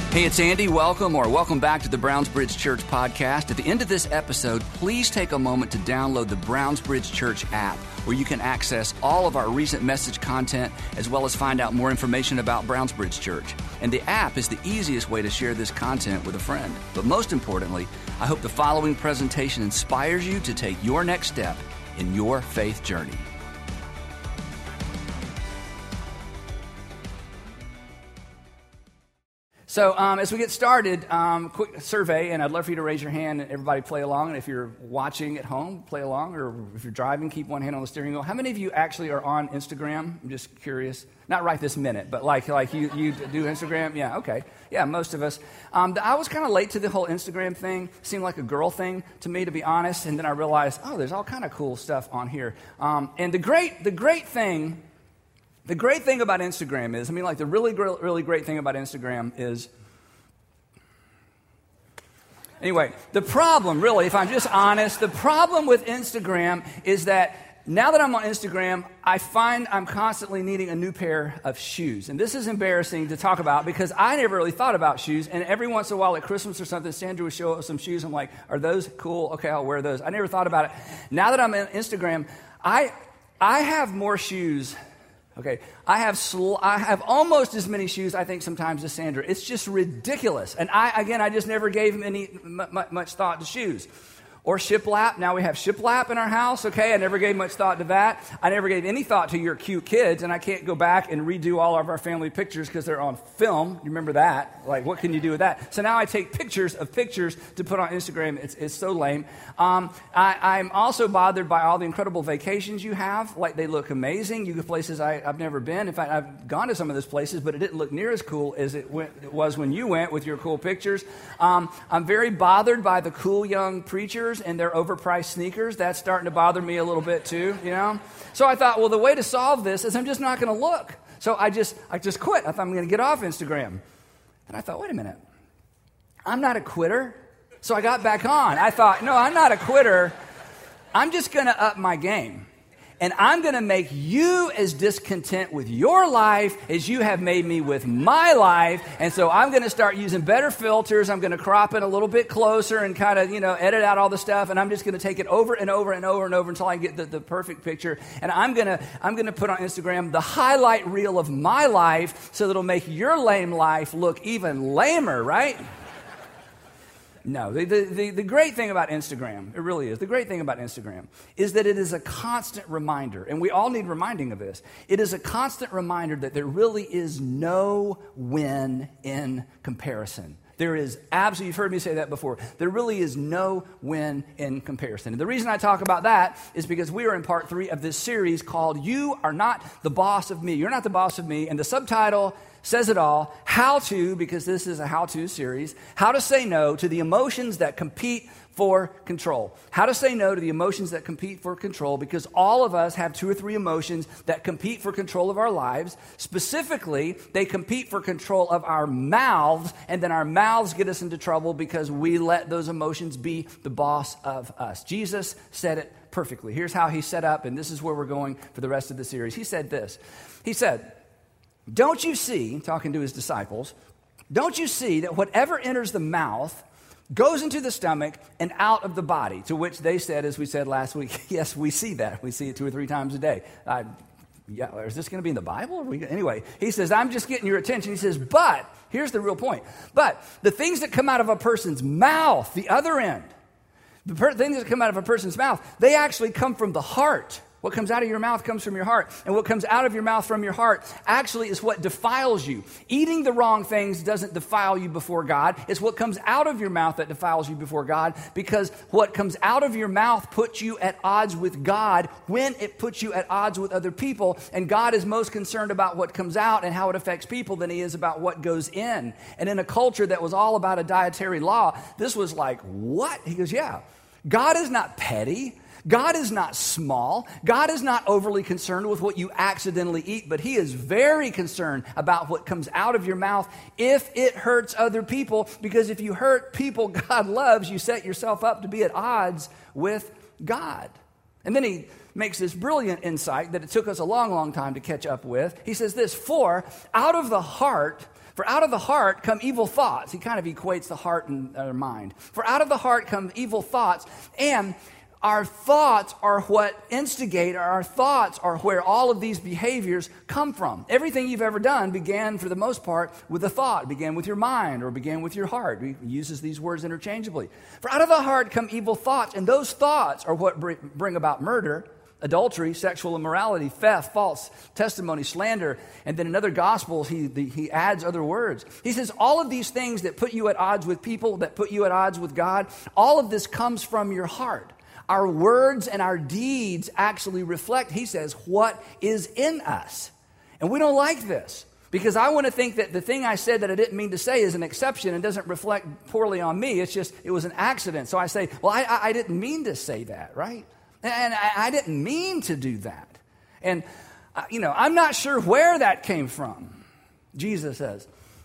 Hey, it's Andy. Welcome back to the Brownsbridge Church podcast. At the end of this episode, please take a moment to download the Brownsbridge Church app, where you can access all of our recent message content, as well as find out more information about Brownsbridge Church. And the app is the easiest way to share this content with a friend. But most importantly, I hope the following presentation inspires you to take your next step in your faith journey. So as we get started, quick survey, and I'd love for you to raise your hand and everybody play along. And if you're watching at home, play along. Or if you're driving, keep one hand on the steering wheel. How many of you actually are on Instagram? I'm just curious. Not right this minute, but like you do Instagram? Yeah, okay. Yeah, most of us. I was kind of late to the whole Instagram thing. Seemed like a girl thing to me, to be honest. And then I realized, there's all kind of cool stuff on here. And the great thing about Instagram is, the really great thing about Instagram is, anyway, the problem, really, if I'm just honest, the problem with Instagram is that now that I'm on Instagram, I find I'm constantly needing a new pair of shoes. And this is embarrassing to talk about because I never really thought about shoes. And every once in a while at Christmas or something, Sandra would show us some shoes. I'm like, are those cool? Okay, I'll wear those. I never thought about it. Now that I'm on Instagram, I have more shoes. Okay, I have almost as many shoes, I think, sometimes as Sandra. It's just ridiculous. And I just never gave much thought to shoes. Or shiplap. Now we have shiplap in our house, okay? I never gave much thought to that. I never gave any thought to your cute kids, and I can't go back and redo all of our family pictures because they're on film. You remember that? Like, what can you do with that? So now I take pictures of pictures to put on Instagram. It's so lame. I'm also bothered by all the incredible vacations you have. Like, they look amazing. You go places I've never been. In fact, I've gone to some of those places, but it didn't look near as cool as it was when you went with your cool pictures. I'm very bothered by the cool young preachers and their overpriced sneakers. That's starting to bother me a little bit too, So I thought, the way to solve this is I'm just not going to look. So I just quit. I thought I'm going to get off Instagram. And I thought, wait a minute. I'm not a quitter. So I got back on. I thought, no, I'm not a quitter. I'm just going to up my game. And I'm going to make you as discontent with your life as you have made me with my life. And so I'm going to start using better filters. I'm going to crop it a little bit closer and kind of, edit out all the stuff. And I'm just going to take it over and over and over and over until I get the perfect picture. And I'm going to put on Instagram the highlight reel of my life so that it'll make your lame life look even lamer, right? No, the great thing about Instagram, it really is, the great thing about Instagram is that it is a constant reminder, and we all need reminding of this. It is a constant reminder that there really is no win in comparison. There is absolutely, you've heard me say that before, there really is no win in comparison. And the reason I talk about that is because we are in part 3 of this series called You Are Not the Boss of Me. You're not the boss of me, and the subtitle says it all, how to, because this is a how-to series, how to say no to the emotions that compete for control. How to say no to the emotions that compete for control, because all of us have 2 or 3 emotions that compete for control of our lives. Specifically, they compete for control of our mouths, and then our mouths get us into trouble because we let those emotions be the boss of us. Jesus said it perfectly. Here's how he set up, and this is where we're going for the rest of the series. He said this. He said, don't you see, talking to his disciples, don't you see that whatever enters the mouth goes into the stomach and out of the body? To which they said, as we said last week, yes, we see that. We see it 2 or 3 times a day. Is this going to be in the Bible? Anyway, he says, I'm just getting your attention. He says, but, here's the real point. But the things that come out of a person's mouth, the other end, things that come out of a person's mouth, they actually come from the heart. What comes out of your mouth comes from your heart. And what comes out of your mouth from your heart actually is what defiles you. Eating the wrong things doesn't defile you before God. It's what comes out of your mouth that defiles you before God, because what comes out of your mouth puts you at odds with God when it puts you at odds with other people. And God is most concerned about what comes out and how it affects people than he is about what goes in. And in a culture that was all about a dietary law, this was like, what? He goes, yeah. God is not petty. God is not small. God is not overly concerned with what you accidentally eat, but he is very concerned about what comes out of your mouth if it hurts other people, because if you hurt people God loves, you set yourself up to be at odds with God. And then he makes this brilliant insight that it took us a long, long time to catch up with. He says this, for out of the heart For out of the heart come evil thoughts. He kind of equates the heart and our mind. For out of the heart come evil thoughts, and our thoughts are what instigate, or our thoughts are where all of these behaviors come from. Everything you've ever done began, for the most part, with a thought. It began with your mind or began with your heart. He uses these words interchangeably. For out of the heart come evil thoughts, and those thoughts are what bring about murder, adultery, sexual immorality, theft, false testimony, slander. And then in other Gospels, he adds other words. He says all of these things that put you at odds with people, that put you at odds with God, all of this comes from your heart. Our words and our deeds actually reflect, he says, what is in us. And we don't like this, because I want to think that the thing I said that I didn't mean to say is an exception and doesn't reflect poorly on me. It's just, it was an accident. So I say, well, I didn't mean to say that, right? And I didn't mean to do that. And, I'm not sure where that came from. Jesus says,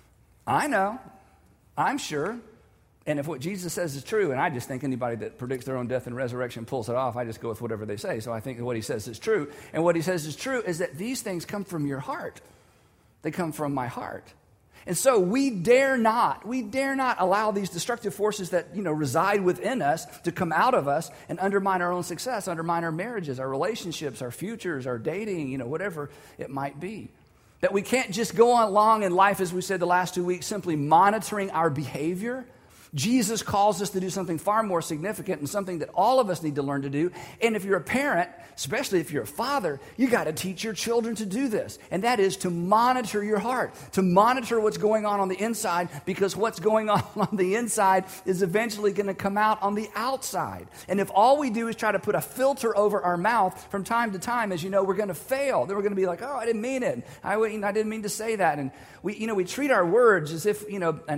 I know, I'm sure. And if what Jesus says is true, and I just think anybody that predicts their own death and resurrection pulls it off, I just go with whatever they say. So I think that what he says is true. And what he says is true is that these things come from your heart. They come from my heart. And so we dare not allow these destructive forces that, reside within us to come out of us and undermine our own success, undermine our marriages, our relationships, our futures, our dating, whatever it might be. That we can't just go on along in life, as we said the last 2 weeks, simply monitoring our behavior. Jesus calls us to do something far more significant and something that all of us need to learn to do. And if you're a parent, especially if you're a father, you got to teach your children to do this. And that is to monitor your heart, to monitor what's going on the inside, because what's going on the inside is eventually going to come out on the outside. And if all we do is try to put a filter over our mouth from time to time, as you know, we're going to fail. Then we're going to be like, oh, I didn't mean it. I didn't mean to say that. And we treat our words as if,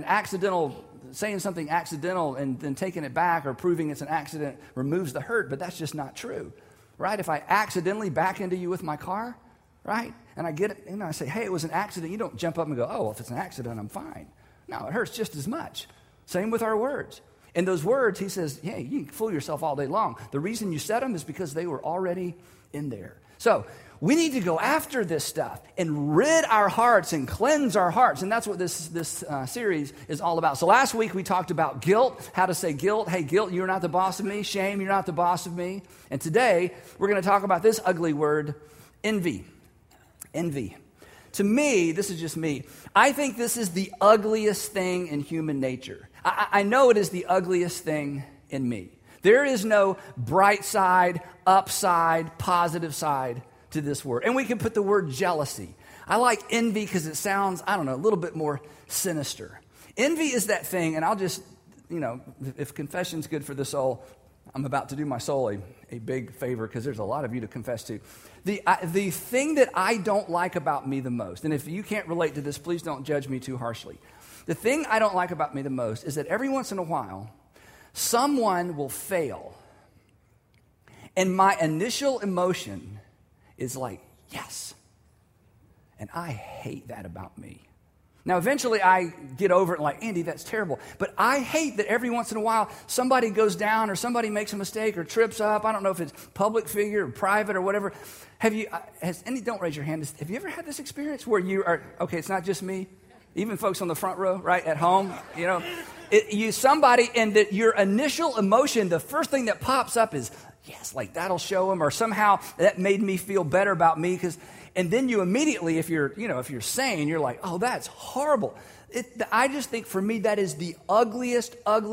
saying something accidental and then taking it back or proving it's an accident removes the hurt, but that's just not true, right? If I accidentally back into you with my car, right, and I get it, I say, hey, it was an accident, you don't jump up and go, oh, well, if it's an accident, I'm fine. No, it hurts just as much. Same with our words. And those words, he says, hey, you can fool yourself all day long. The reason you said them is because they were already in there. So we need to go after this stuff and rid our hearts and cleanse our hearts. And that's what this series is all about. So last week we talked about guilt, how to say guilt. Hey, guilt, you're not the boss of me. Shame, you're not the boss of me. And today we're going to talk about this ugly word, envy. Envy. To me, this is just me, I think this is the ugliest thing in human nature. I know it is the ugliest thing in me. There is no bright side, upside, positive side to this word. And we can put the word jealousy. I like envy because it sounds, a little bit more sinister. Envy is that thing, and I'll just, if confession's good for the soul, I'm about to do my soul a big favor because there's a lot of you to confess to. The thing that I don't like about me the most, and if you can't relate to this, please don't judge me too harshly. The thing I don't like about me the most is that every once in a while, someone will fail, and my initial emotion is like, yes. And I hate that about me. Now, eventually I get over it and like, Andy, that's terrible. But I hate that every once in a while somebody goes down or somebody makes a mistake or trips up. I don't know if it's public figure or private or whatever. Don't raise your hand. Have you ever had this experience where you are, okay, it's not just me, even folks on the front row, right, at home, somebody, and that your initial emotion, the first thing that pops up is, yes, like that'll show them, or somehow that made me feel better about me. And then you immediately, if you're sane, you're like, oh, that's horrible. I just think for me, that is the ugliest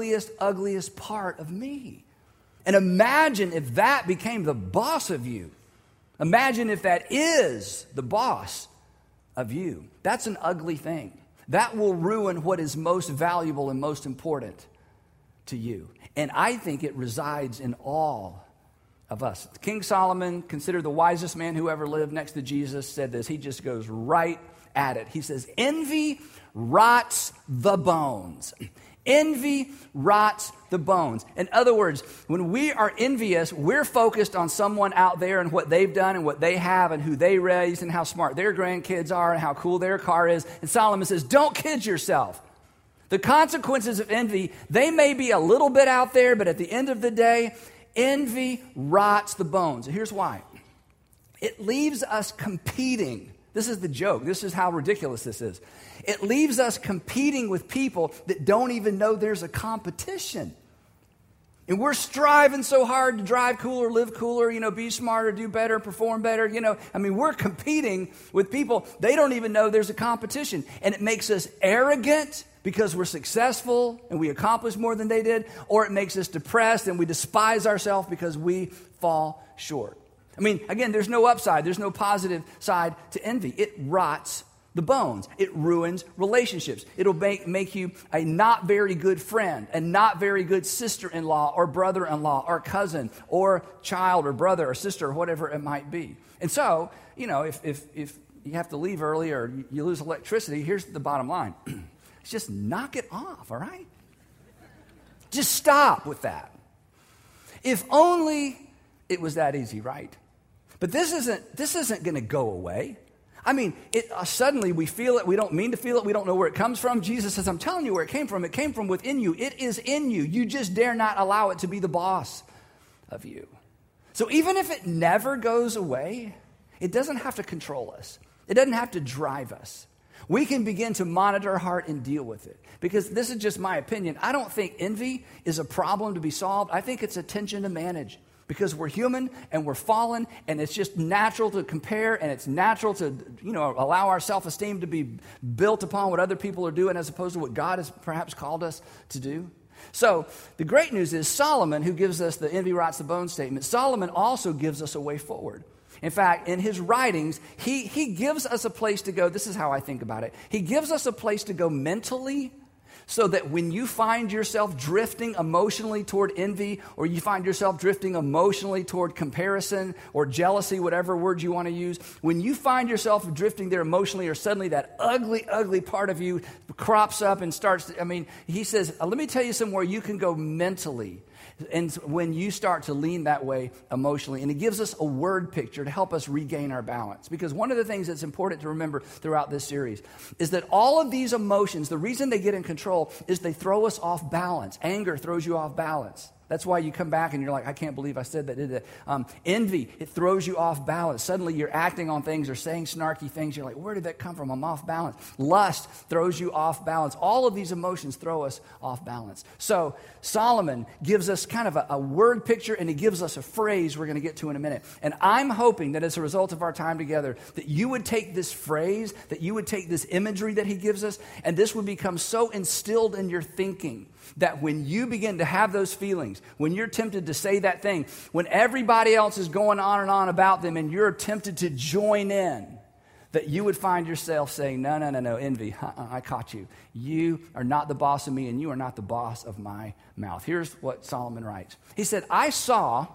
part of me. And imagine if that became the boss of you. Imagine if that is the boss of you. That's an ugly thing. That will ruin what is most valuable and most important to you. And I think it resides in all of us. King Solomon, considered the wisest man who ever lived next to Jesus, said this. He just goes right at it. He says, envy rots the bones. Envy rots the bones. In other words, when we are envious, we're focused on someone out there and what they've done and what they have and who they raised and how smart their grandkids are and how cool their car is. And Solomon says, don't kid yourself. The consequences of envy, they may be a little bit out there, but at the end of the day, envy rots the bones. And here's why. It leaves us competing This is the joke. This is how ridiculous this is. It leaves us competing with people that don't even know there's a competition. And we're striving so hard to drive cooler, live cooler, be smarter, do better, perform better. We're competing with people. They don't even know there's a competition. And it makes us arrogant because we're successful and we accomplish more than they did. Or it makes us depressed and we despise ourselves because we fall short. Again, there's no upside. There's no positive side to envy. It rots the bones. It ruins relationships. It'll make you a not very good friend, a not very good sister-in-law or brother-in-law or cousin or child or brother or sister or whatever it might be. And so, if you have to leave early or you lose electricity, here's the bottom line. Just knock it off, all right? Just stop with that. If only it was that easy, right? But this isn't going to go away. Suddenly we feel it. We don't mean to feel it. We don't know where it comes from. Jesus says, I'm telling you where it came from. It came from within you. It is in you. You just dare not allow it to be the boss of you. So even if it never goes away, it doesn't have to control us. It doesn't have to drive us. We can begin to monitor our heart and deal with it. Because this is just my opinion. I don't think envy is a problem to be solved. I think it's a tension to manage. Because we're human and we're fallen, and it's just natural to compare, and it's natural to, allow our self-esteem to be built upon what other people are doing as opposed to what God has perhaps called us to do. So the great news is Solomon, who gives us the envy rots the bone statement, Solomon also gives us a way forward. In fact, in his writings, he gives us a place to go. This is how I think about it. He gives us a place to go mentally, so that when you find yourself drifting emotionally toward envy, or you find yourself drifting emotionally toward comparison or jealousy, whatever word you want to use, when you find yourself drifting there emotionally, or suddenly that ugly, ugly part of you crops up and starts to, he says, let me tell you somewhere you can go mentally. And when you start to lean that way emotionally, and it gives us a word picture to help us regain our balance. Because one of the things that's important to remember throughout this series is that all of these emotions, the reason they get in control is they throw us off balance. Anger throws you off balance. That's why you come back and you're like, I can't believe I said that, did that. Envy, it throws you off balance. Suddenly you're acting on things or saying snarky things. You're like, where did that come from? I'm off balance. Lust throws you off balance. All of these emotions throw us off balance. So Solomon gives us kind of a word picture, and he gives us a phrase we're going to get to in a minute. And I'm hoping that as a result of our time together, that you would take this phrase, that you would take this imagery that he gives us, and this would become so instilled in your thinking that when you begin to have those feelings, when you're tempted to say that thing, when everybody else is going on and on about them and you're tempted to join in, that you would find yourself saying, no, envy, I caught you. You are not the boss of me, and you are not the boss of my mouth. Here's what Solomon writes. He said, I saw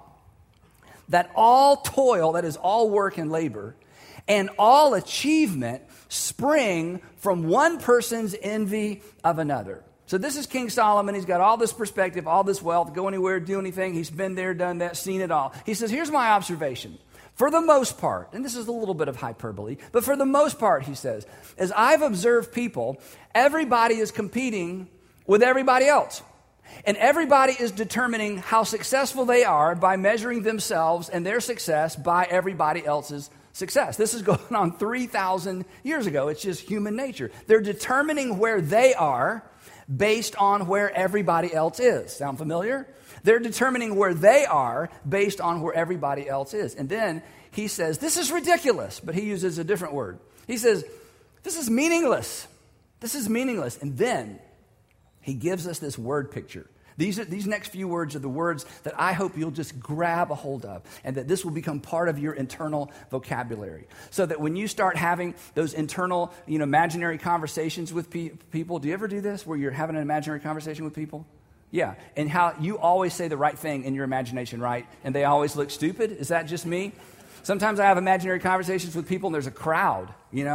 that all toil, that is all work and labor, and all achievement spring from one person's envy of another. So this is King Solomon. He's got all this perspective, all this wealth, go anywhere, do anything. He's been there, done that, seen it all. He says, here's my observation. For the most part, and this is a little bit of hyperbole, but for the most part, he says, as I've observed people, everybody is competing with everybody else. And everybody is determining how successful they are by measuring themselves and their success by everybody else's success. This is going on 3,000 years ago. It's just human nature. They're determining where they are based on where everybody else is. Sound familiar? They're determining where they are based on where everybody else is. And then he says, this is ridiculous, but he uses a different word. He says, this is meaningless. This is meaningless. And then he gives us this word picture. These next few words are the words that I hope you'll just grab a hold of, and that this will become part of your internal vocabulary. So that when you start having those internal, imaginary conversations with people, do you ever do this where you're having an imaginary conversation with people? Yeah, and how you always say the right thing in your imagination, right? And they always look stupid? Is that just me? Sometimes I have imaginary conversations with people and there's a crowd,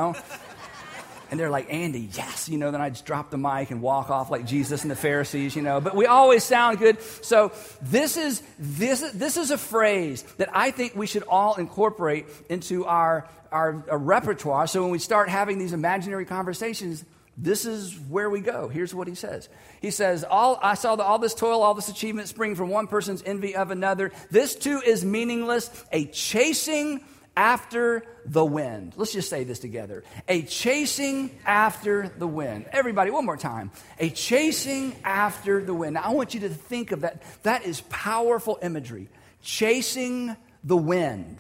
And they're like, Andy, yes, then I just drop the mic and walk off like Jesus and the Pharisees, But we always sound good. So this is a phrase that I think we should all incorporate into our repertoire. So when we start having these imaginary conversations, this is where we go. Here's what he says. He says, I saw all this toil, all this achievement spring from one person's envy of another. This too is meaningless, a chasing after the wind. Let's just say this together. A chasing after the wind. Everybody, one more time. A chasing after the wind. Now, I want you to think of that. That is powerful imagery. Chasing the wind.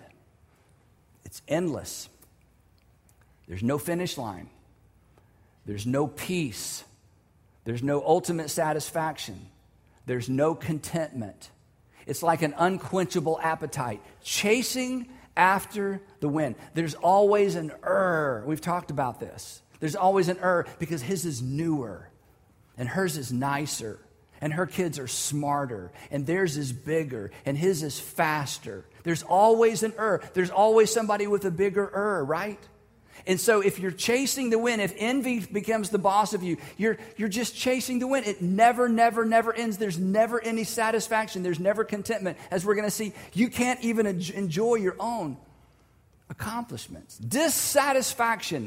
It's endless. There's no finish line. There's no peace. There's no ultimate satisfaction. There's no contentment. It's like an unquenchable appetite. Chasing after the wind. There's always an We've talked about this. There's always an because his is newer and hers is nicer and her kids are smarter and theirs is bigger and his is faster. There's always an There's always somebody with a bigger right? And so if you're chasing the wind, if envy becomes the boss of you, you're just chasing the wind. It never ends. There's never any satisfaction. There's never contentment. As we're going to see, you can't even enjoy your own accomplishments. Dissatisfaction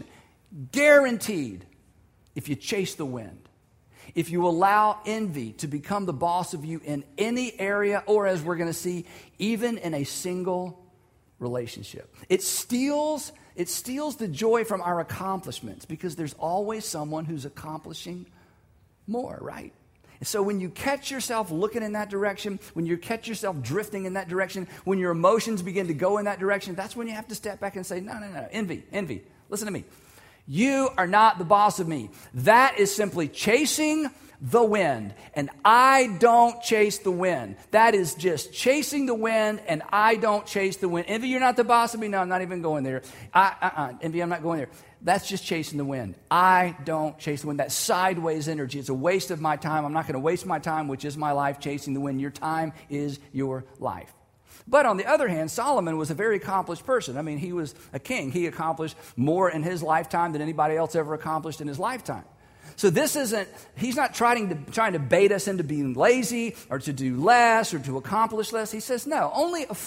guaranteed if you chase the wind. If you allow envy to become the boss of you in any area, or as we're going to see, even in a single relationship. It steals the joy from our accomplishments because there's always someone who's accomplishing more, right? And so when you catch yourself looking in that direction, when you catch yourself drifting in that direction, when your emotions begin to go in that direction, that's when you have to step back and say, no, envy, listen to me. You are not the boss of me. That is simply chasing the wind, and I don't chase the wind. That is just chasing the wind, and I don't chase the wind. Envy, you're not the boss of me. No, I'm not even going there. Envy, I'm not going there. That's just chasing the wind. I don't chase the wind. That's sideways energy. It's a waste of my time. I'm not going to waste my time, which is my life, chasing the wind. Your time is your life. But on the other hand, Solomon was a very accomplished person. I mean, he was a king. He accomplished more in his lifetime than anybody else ever accomplished in his lifetime. So he's not trying to bait us into being lazy or to do less or to accomplish less. He says, no, only a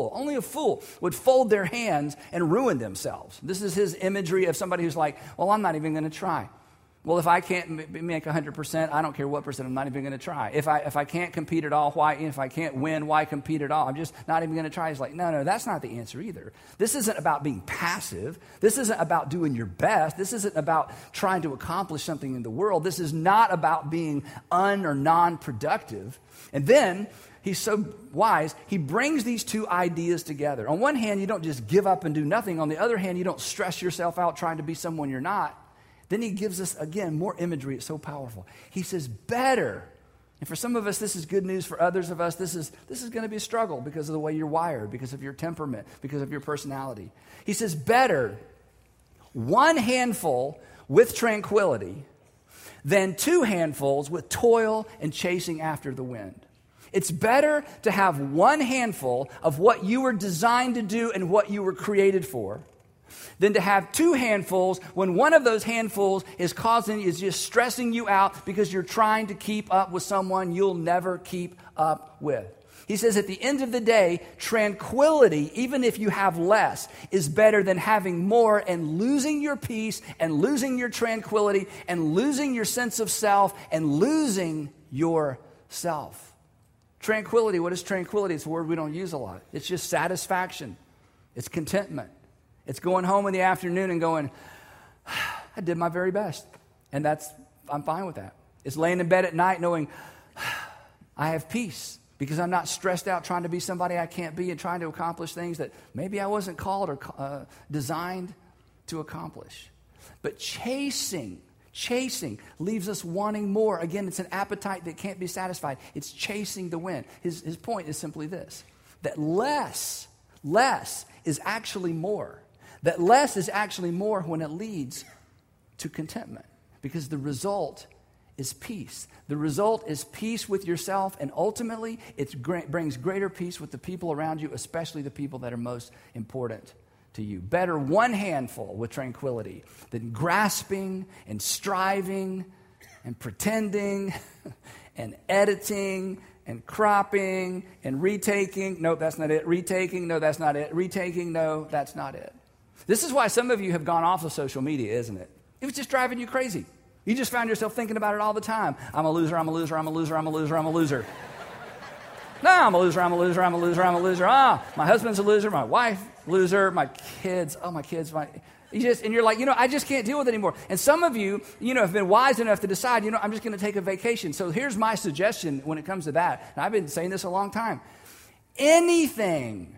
fool would fold their hands and ruin themselves. This is his imagery of somebody who's like, well, I'm not even going to try. Well, if I can't make 100%, I don't care what percent, I'm not even going to try. If I can't compete at all, why? If I can't win, why compete at all? I'm just not even going to try. He's like, no, that's not the answer either. This isn't about being passive. This isn't about doing your best. This isn't about trying to accomplish something in the world. This is not about being or non-productive. And then he's so wise, he brings these two ideas together. On one hand, you don't just give up and do nothing. On the other hand, you don't stress yourself out trying to be someone you're not. Then he gives us, again, more imagery. It's so powerful. He says, better. And for some of us, this is good news. For others of us, this is going to be a struggle because of the way you're wired, because of your temperament, because of your personality. He says, better one handful with tranquility than two handfuls with toil and chasing after the wind. It's better to have one handful of what you were designed to do and what you were created for than to have two handfuls when one of those handfuls is just stressing you out because you're trying to keep up with someone you'll never keep up with. He says at the end of the day, tranquility, even if you have less, is better than having more and losing your peace and losing your tranquility and losing your sense of self and losing yourself. Tranquility, what is tranquility? It's a word we don't use a lot. It's just satisfaction. It's contentment. It's going home in the afternoon and going, I did my very best. And I'm fine with that. It's laying in bed at night knowing I have peace because I'm not stressed out trying to be somebody I can't be and trying to accomplish things that maybe I wasn't called or designed to accomplish. But chasing leaves us wanting more. Again, it's an appetite that can't be satisfied. It's chasing the wind. His point is simply this, that less is actually more. That less is actually more when it leads to contentment because the result is peace. The result is peace with yourself, and ultimately it brings greater peace with the people around you, especially the people that are most important to you. Better one handful with tranquility than grasping and striving and pretending and editing and cropping and retaking. Nope, that's not it. Retaking. No, that's not it. Retaking. No, that's not it. This is why some of you have gone off of social media, isn't it? It was just driving you crazy. You just found yourself thinking about it all the time. I'm a loser, I'm a loser, I'm a loser, I'm a loser, I'm a loser. No, I'm a loser, I'm a loser, I'm a loser, I'm a loser. Ah, my husband's a loser, my wife, loser, my kids, and you're like, I just can't deal with it anymore. And some of you, have been wise enough to decide, I'm just going to take a vacation. So here's my suggestion when it comes to that. And I've been saying this a long time. Anything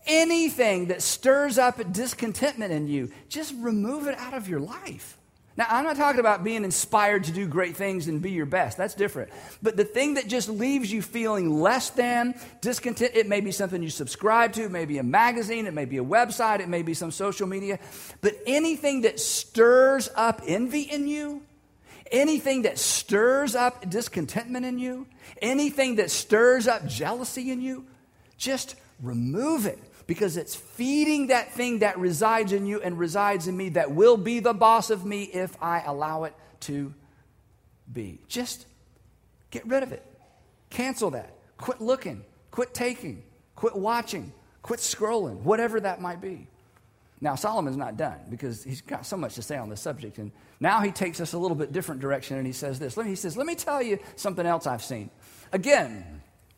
that stirs up discontentment in you, just remove it out of your life. Now, I'm not talking about being inspired to do great things and be your best. That's different. But the thing that just leaves you feeling less than, discontent, it may be something you subscribe to, it may be a magazine, it may be a website, it may be some social media. But anything that stirs up envy in you, anything that stirs up discontentment in you, anything that stirs up jealousy in you, just remove it. Because it's feeding that thing that resides in you and resides in me that will be the boss of me if I allow it to be. Just get rid of it. Cancel that. Quit looking. Quit taking. Quit watching. Quit scrolling. Whatever that might be. Now, Solomon's not done because he's got so much to say on this subject. And now he takes us a little bit different direction and he says this. He says, let me tell you something else I've seen. Again,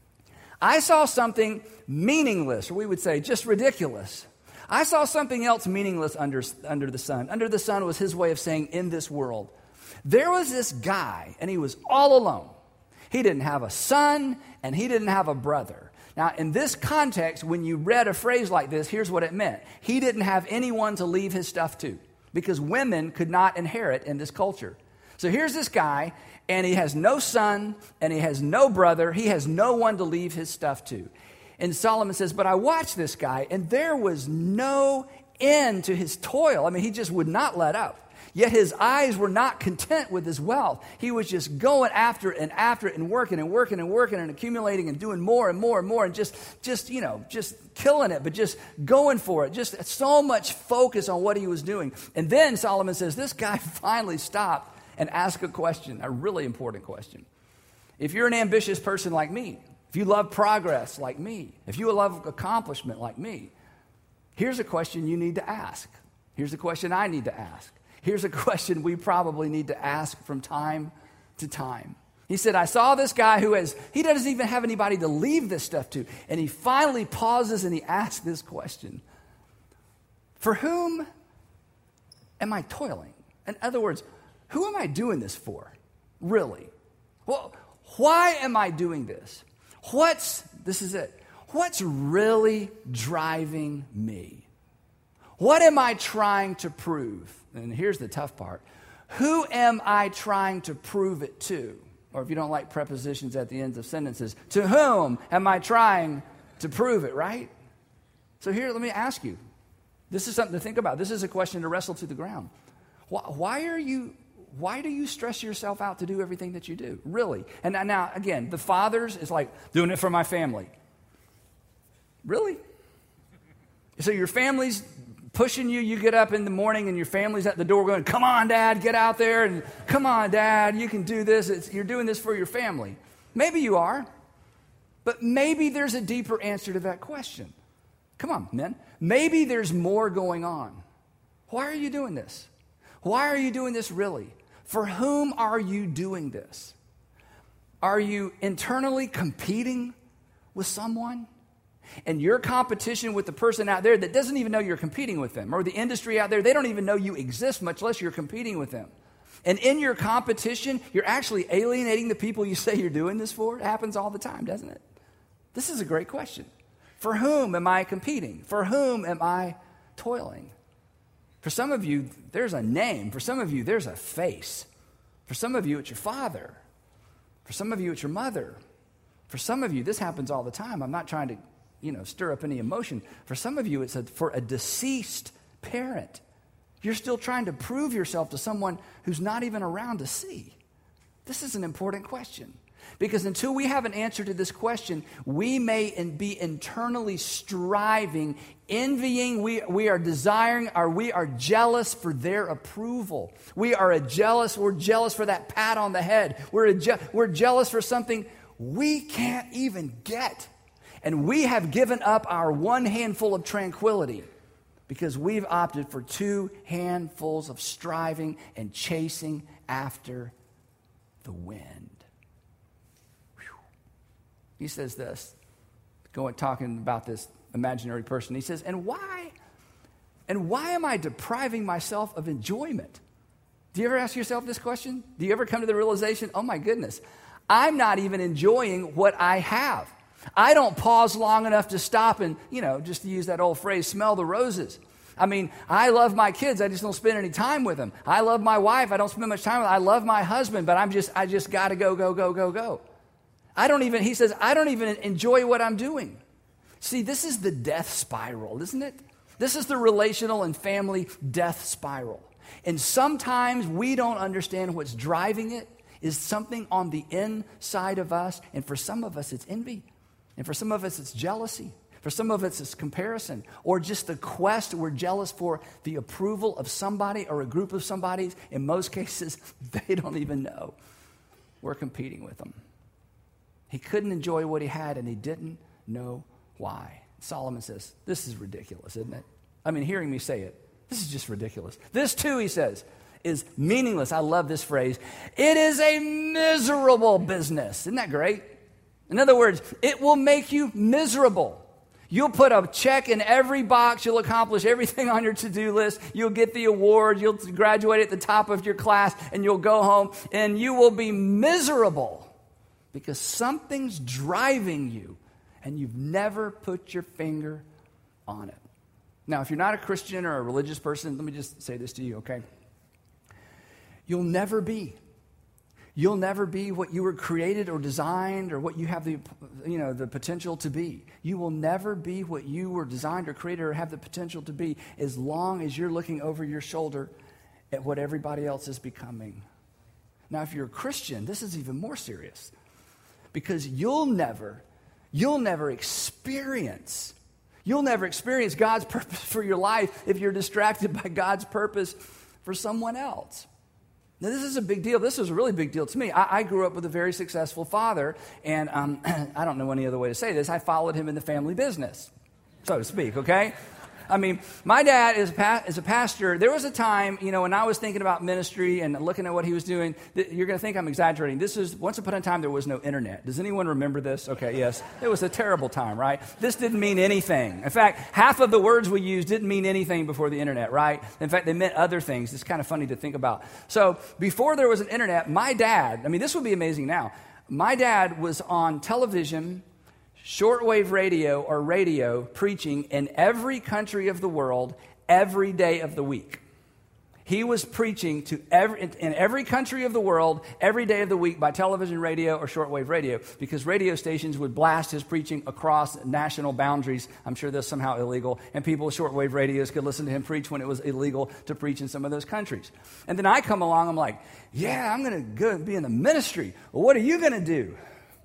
I saw something meaningless, or we would say just ridiculous. I saw something else meaningless under the sun. Under the sun was his way of saying in this world. There was this guy, and he was all alone. He didn't have a son, and he didn't have a brother. Now, in this context, when you read a phrase like this, here's what it meant. He didn't have anyone to leave his stuff to, because women could not inherit in this culture. So here's this guy, and he has no son, and he has no brother. He has no one to leave his stuff to. And Solomon says, but I watched this guy, and there was no end to his toil. I mean, he just would not let up. Yet his eyes were not content with his wealth. He was just going after it and working and accumulating and doing more and more and more and just killing it, but just going for it. Just so much focus on what he was doing. And then Solomon says, this guy finally stopped and ask a question, a really important question. If you're an ambitious person like me, if you love progress like me, if you love accomplishment like me, here's a question you need to ask. Here's a question I need to ask. Here's a question we probably need to ask from time to time. He said, I saw this guy he doesn't even have anybody to leave this stuff to. And he finally pauses and he asks this question. For whom am I toiling? In other words, who am I doing this for? Really? Well, why am I doing this? This is it. What's really driving me? What am I trying to prove? And here's the tough part. Who am I trying to prove it to? Or if you don't like prepositions at the ends of sentences, to whom am I trying to prove it, right? So here, let me ask you. This is something to think about. This is a question to wrestle to the ground. Why do you stress yourself out to do everything that you do? Really? And now, again, the fathers is like, doing it for my family. Really? So your family's pushing you. You get up in the morning and your family's at the door going, come on, Dad, get out there. And come on, Dad, you can do this. You're doing this for your family. Maybe you are. But maybe there's a deeper answer to that question. Come on, men. Maybe there's more going on. Why are you doing this? Why are you doing this really? For whom are you doing this? Are you internally competing with someone? And your competition with the person out there that doesn't even know you're competing with them, or the industry out there, they don't even know you exist, much less you're competing with them. And in your competition, you're actually alienating the people you say you're doing this for. It happens all the time, doesn't it? This is a great question. For whom am I competing? For whom am I toiling? For some of you, there's a name. For some of you, there's a face. For some of you, it's your father. For some of you, it's your mother. For some of you, this happens all the time. I'm not trying to, stir up any emotion. For some of you, it's for a deceased parent. You're still trying to prove yourself to someone who's not even around to see. This is an important question. Because until we have an answer to this question, we may be internally striving, envying, we are desiring, or we are jealous for their approval. We're jealous for that pat on the head. We're jealous for something we can't even get. And we have given up our one handful of tranquility because we've opted for two handfuls of striving and chasing after the wind. He says this. talking about this imaginary person. He says, and why am I depriving myself of enjoyment? Do you ever ask yourself this question? Do you ever come to the realization, oh my goodness, I'm not even enjoying what I have. I don't pause long enough to stop and, just to use that old phrase, smell the roses. I mean, I love my kids. I just don't spend any time with them. I love my wife. I don't spend much time with them. I love my husband, but I just got to go. He says, I don't even enjoy what I'm doing. See, this is the death spiral, isn't it? This is the relational and family death spiral. And sometimes we don't understand what's driving it is something on the inside of us. And for some of us, it's envy. And for some of us, it's jealousy. For some of us, it's comparison. Or just the quest, we're jealous for the approval of somebody or a group of somebodies. In most cases, they don't even know. We're competing with them. He couldn't enjoy what he had, and he didn't know why. Solomon says, this is ridiculous, isn't it? I mean, hearing me say it, this is just ridiculous. This too, he says, is meaningless. I love this phrase. It is a miserable business. Isn't that great? In other words, it will make you miserable. You'll put a check in every box. You'll accomplish everything on your to-do list. You'll get the award. You'll graduate at the top of your class, and you'll go home, and you will be miserable because something's driving you, and you've never put your finger on it. Now, if you're not a Christian or a religious person, let me just say this to you, okay? You'll never be what you were created or designed or what you have the potential to be. You will never be what you were designed or created or have the potential to be as long as you're looking over your shoulder at what everybody else is becoming. Now, if you're a Christian, this is even more serious because you'll never experience God's purpose for your life if you're distracted by God's purpose for someone else. Now, this is a big deal. This was a really big deal to me. I grew up with a very successful father, and I don't know any other way to say this. I followed him in the family business, so to speak, okay? I mean, my dad is a pastor. There was a time, when I was thinking about ministry and looking at what he was doing, you're going to think I'm exaggerating. Once upon a time, there was no internet. Does anyone remember this? Okay, yes. It was a terrible time, right? This didn't mean anything. In fact, half of the words we used didn't mean anything before the internet, right? In fact, they meant other things. It's kind of funny to think about. So before there was an internet, my dad, this would be amazing now. My dad was on television, shortwave radio or radio preaching in every country of the world every day of the week. He was preaching in every country of the world every day of the week by television, radio, or shortwave radio because radio stations would blast his preaching across national boundaries. I'm sure that's somehow illegal. And people with shortwave radios could listen to him preach when it was illegal to preach in some of those countries. And then I come along, I'm like, yeah, I'm going to go be in the ministry. Well, what are you going to do?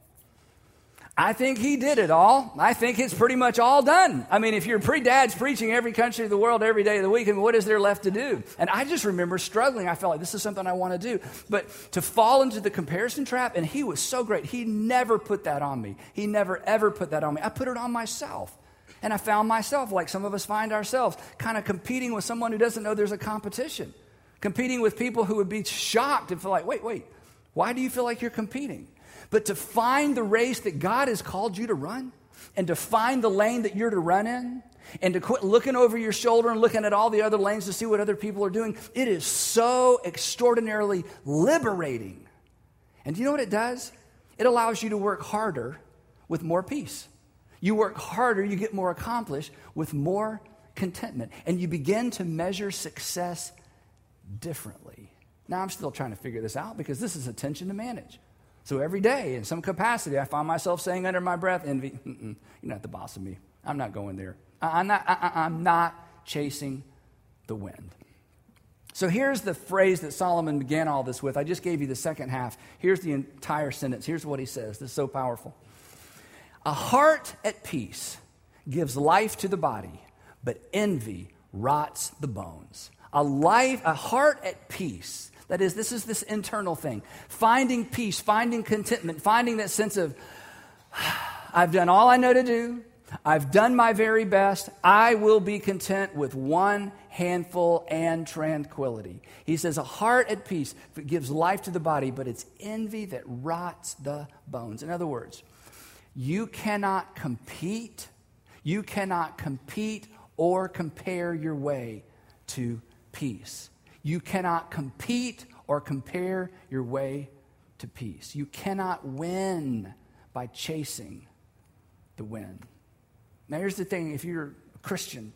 I think he did it all. I think it's pretty much all done. If your dad's preaching every country of the world every day of the week, what is there left to do? And I just remember struggling. I felt like this is something I want to do. But to fall into the comparison trap, and he was so great. He never put that on me. He never, ever put that on me. I put it on myself. And I found myself, like some of us find ourselves, kind of competing with someone who doesn't know there's a competition. Competing with people who would be shocked and feel like, wait, why do you feel like you're competing? But to find the race that God has called you to run and to find the lane that you're to run in and to quit looking over your shoulder and looking at all the other lanes to see what other people are doing, it is so extraordinarily liberating. And do you know what it does? It allows you to work harder with more peace. You work harder, you get more accomplished with more contentment. And you begin to measure success differently. Now, I'm still trying to figure this out because this is a tension to manage. So every day, in some capacity, I find myself saying under my breath, envy, you're not the boss of me. I'm not going there. I'm not chasing the wind. So here's the phrase that Solomon began all this with. I just gave you the second half. Here's the entire sentence. Here's what he says. This is so powerful. A heart at peace gives life to the body, but envy rots the bones. A heart at peace. That is, this is this internal thing. Finding peace, finding contentment, finding that sense of, I've done all I know to do. I've done my very best. I will be content with one handful and tranquility. He says, a heart at peace gives life to the body, but it's envy that rots the bones. In other words, You cannot compete. You cannot compete or compare your way to peace. You cannot compete or compare your way to peace. You cannot win by chasing the wind. Now, here's the thing. If you're a Christian,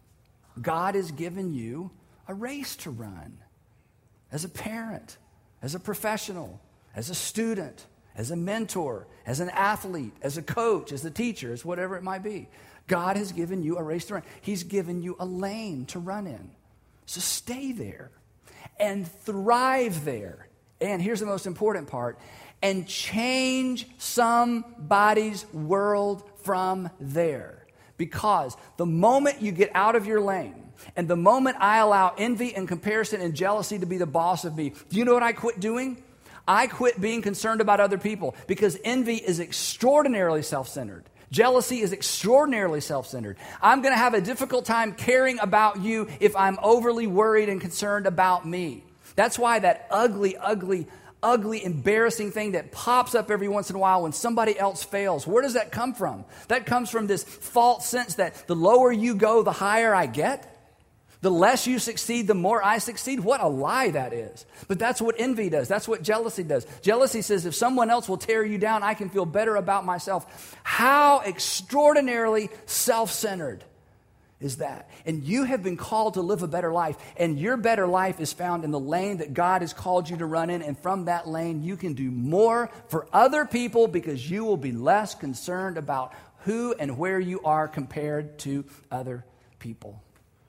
God has given you a race to run. As a parent, as a professional, as a student, as a mentor, as an athlete, as a coach, as a teacher, as whatever it might be. God has given you a race to run. He's given you a lane to run in. So stay there and thrive there. And here's the most important part. And change somebody's world from there. Because the moment you get out of your lane, and the moment I allow envy and comparison and jealousy to be the boss of me, do you know what I quit doing? I quit being concerned about other people, because envy is extraordinarily self-centered. Jealousy is extraordinarily self-centered. I'm going to have a difficult time caring about you if I'm overly worried and concerned about me. That's why that ugly, embarrassing thing that pops up every once in a while when somebody else fails, where does that come from? That comes from this false sense that the lower you go, the higher I get. The less you succeed, the more I succeed. What a lie that is. But that's what envy does. That's what jealousy does. Jealousy says if someone else will tear you down, I can feel better about myself. How extraordinarily self-centered is that? And you have been called to live a better life. And your better life is found in the lane that God has called you to run in. And from that lane, you can do more for other people because you will be less concerned about who and where you are compared to other people.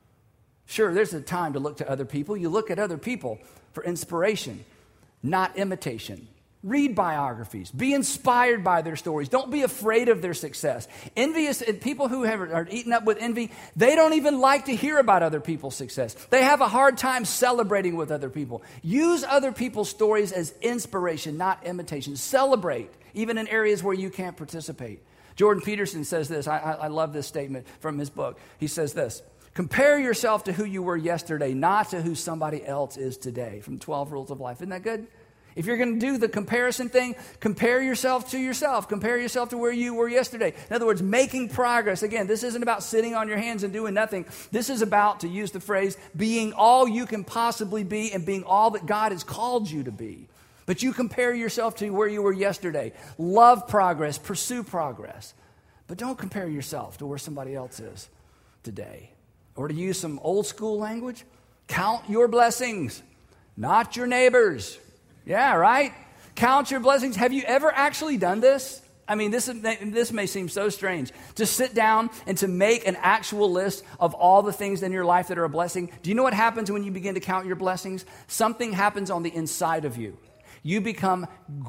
Sure, there's a time to look to other people. You look at other people for inspiration, not imitation. Read biographies. Be inspired by their stories. Don't be afraid of their success. Envious people who are eaten up with envy, they don't even like to hear about other people's success. They have a hard time celebrating with other people. Use other people's stories as inspiration, not imitation. Celebrate, even in areas where you can't participate. Jordan Peterson says this. I love this statement from his book. He says this: compare yourself to who you were yesterday, not to who somebody else is today. From 12 Rules of Life. Isn't that good? If you're going to do the comparison thing, compare yourself to yourself. Compare yourself to where you were yesterday. In other words, making progress. Again, this isn't about sitting on your hands and doing nothing. This is about, to use the phrase, being all you can possibly be and being all that God has called you to be. But you compare yourself to where you were yesterday. Love progress. Pursue progress. But don't compare yourself to where somebody else is today. Or to use some old school language, count your blessings, not your neighbors. Yeah, right? Count your blessings. Have you ever actually done this? I mean, this may seem so strange. To sit down and to make an actual list of all the things in your life that are a blessing. Do you know what happens when you begin to count your blessings? Something happens on the inside of you. You become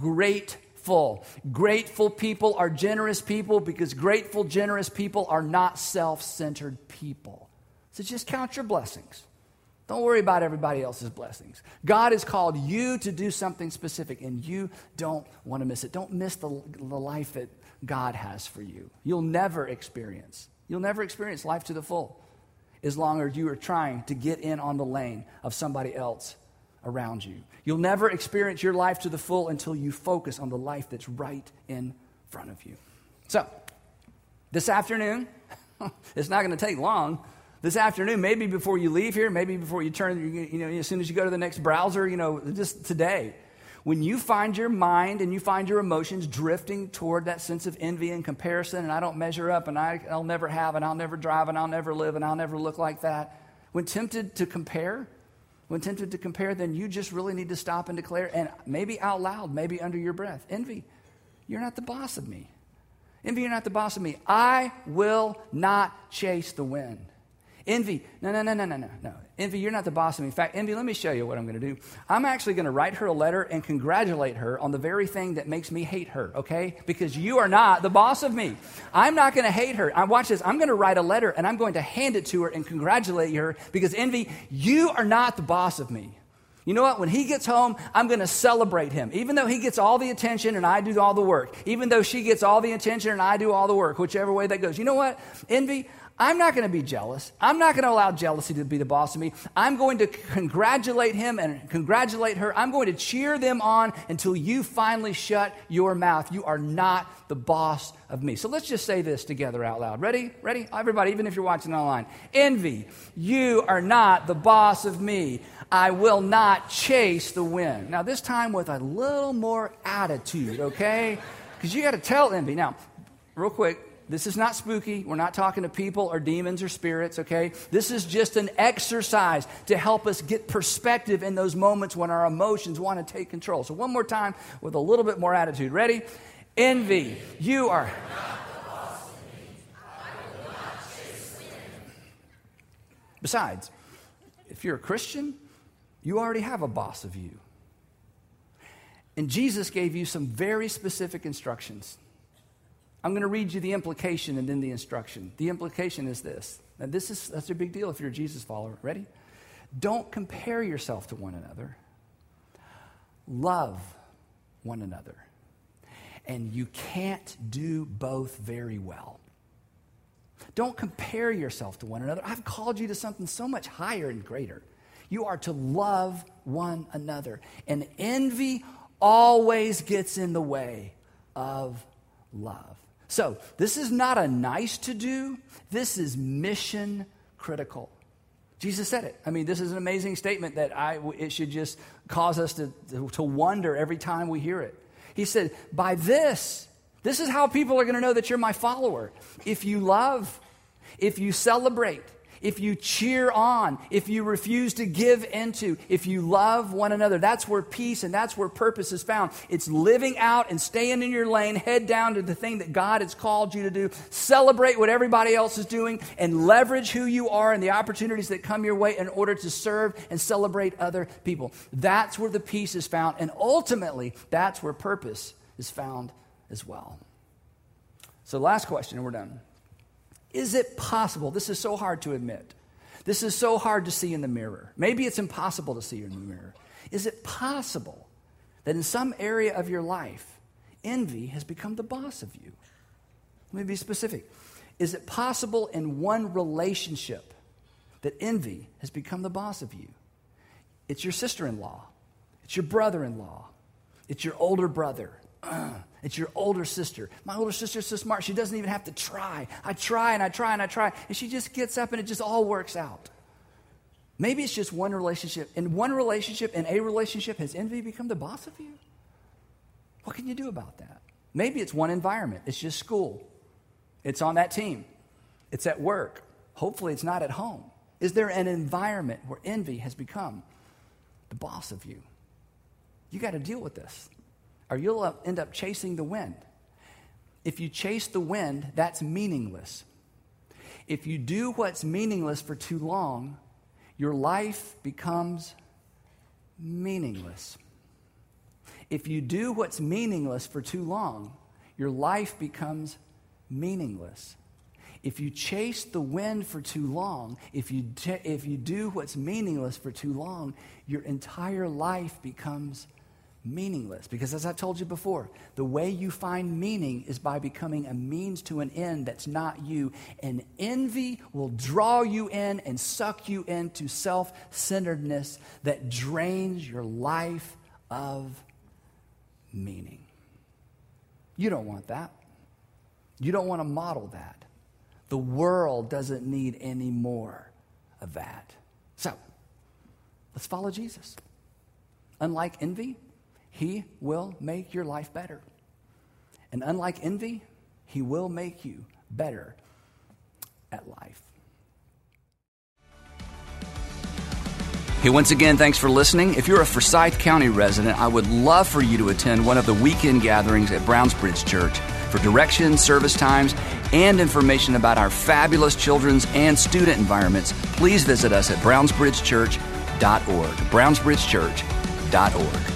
grateful. Grateful people are generous people because grateful, generous people are not self-centered people. So just count your blessings. Don't worry about everybody else's blessings. God has called you to do something specific, and you don't want to miss it. Don't miss the life that God has for you. You'll never experience life to the full as long as you are trying to get in on the lane of somebody else around you. You'll never experience your life to the full until you focus on the life that's right in front of you. So, this afternoon, it's not going to take long. This afternoon, maybe before you leave here, maybe before you turn, as soon as you go to the next browser, just today, when you find your mind and you find your emotions drifting toward that sense of envy and comparison, and I don't measure up, and I'll never have, and I'll never drive, and I'll never live, and I'll never look like that. When tempted to compare, then you just really need to stop and declare, and maybe out loud, maybe under your breath, envy, you're not the boss of me. Envy, you're not the boss of me. I will not chase the wind. Envy, no. Envy, you're not the boss of me. In fact, Envy, let me show you what I'm going to do. I'm actually going to write her a letter and congratulate her on the very thing that makes me hate her, okay? Because you are not the boss of me. I'm not going to hate her. Watch this. I'm going to write a letter and I'm going to hand it to her and congratulate her because, Envy, you are not the boss of me. You know what? When he gets home, I'm going to celebrate him. Even though he gets all the attention and I do all the work. Even though she gets all the attention and I do all the work, whichever way that goes. You know what? Envy, I'm not going to be jealous. I'm not going to allow jealousy to be the boss of me. I'm going to congratulate him and congratulate her. I'm going to cheer them on until you finally shut your mouth. You are not the boss of me. So let's just say this together out loud. Ready? Ready? Everybody, even if you're watching online. Envy, you are not the boss of me. I will not chase the wind. Now, this time with a little more attitude, okay? Because you got to tell envy. Now, real quick. This is not spooky. We're not talking to people or demons or spirits, okay? This is just an exercise to help us get perspective in those moments when our emotions want to take control. So one more time with a little bit more attitude. Ready? Envy, you are... Besides, if you're a Christian, you already have a boss of you. And Jesus gave you some very specific instructions. I'm going to read you the implication and then the instruction. The implication is this. Now, that's a big deal if you're a Jesus follower. Ready? Don't compare yourself to one another. Love one another. And you can't do both very well. Don't compare yourself to one another. I've called you to something so much higher and greater. You are to love one another. And envy always gets in the way of love. So, this is not a nice to do. This is mission critical. Jesus said it. I mean, this is an amazing statement that it should just cause us to wonder every time we hear it. He said, by this is how people are going to know that you're my follower. If you love, if you celebrate, if you cheer on, if you refuse to give into, if you love one another, that's where peace and that's where purpose is found. It's living out and staying in your lane, head down to the thing that God has called you to do. Celebrate what everybody else is doing and leverage who you are and the opportunities that come your way in order to serve and celebrate other people. That's where the peace is found. And ultimately, that's where purpose is found as well. So last question and we're done. Is it possible? This is so hard to admit. This is so hard to see in the mirror. Maybe it's impossible to see in the mirror. Is it possible that in some area of your life, envy has become the boss of you? Let me be specific. Is it possible in one relationship that envy has become the boss of you? It's your sister-in-law. It's your brother-in-law. It's your older brother. It's your older sister. My older sister's so smart, she doesn't even have to try. I try and I try and I try, and she just gets up and it just all works out. Maybe it's just one relationship. In one relationship, in a relationship, has envy become the boss of you? What can you do about that? Maybe it's one environment. It's just school. It's on that team. It's at work. Hopefully it's not at home. Is there an environment where envy has become the boss of you? You got to deal with this, or you'll end up chasing the wind. If you chase the wind, that's meaningless. If you do what's meaningless for too long, your life becomes meaningless. If you do what's meaningless for too long, your life becomes meaningless. If you chase the wind for too long, if you do what's meaningless for too long, your entire life becomes meaningless. Because as I've told you before, the way you find meaning is by becoming a means to an end that's not you. And envy will draw you in and suck you into self-centeredness that drains your life of meaning. You don't want that. You don't want to model that. The world doesn't need any more of that. So, let's follow Jesus. Unlike envy, he will make your life better. And unlike envy, he will make you better at life. Hey, once again, thanks for listening. If you're a Forsyth County resident, I would love for you to attend one of the weekend gatherings at Brownsbridge Church. For directions, service times, and information about our fabulous children's and student environments, please visit us at brownsbridgechurch.org. brownsbridgechurch.org.